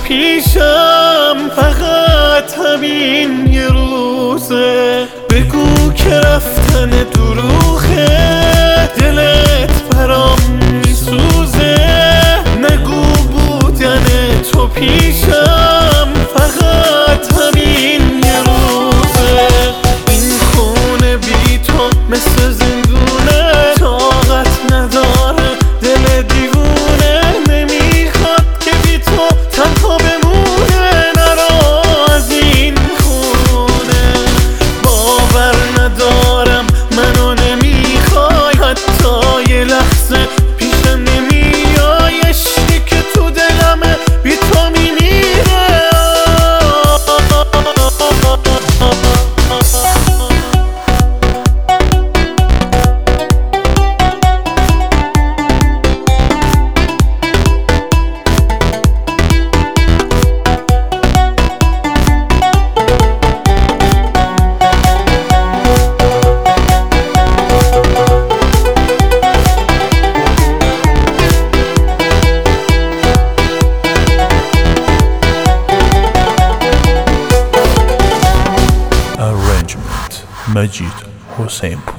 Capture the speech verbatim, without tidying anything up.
پیشم فقط همین یه روزه. بگو که رفتن دروغه، دلت برام میسوزه. نگو بودن تو پیشم فقط همین یه روزه. این خونه بی تو مثل زندونه، طاقت نداره دل دیوونه. نمیخواد که بی تو تنها بمونه. نرو از این خونه، باور ندارم منو نمیخوای. حتی یه لحظه پیشم نمیای. عشقی که تو دلمه بی تو میمیره. مجید حسین.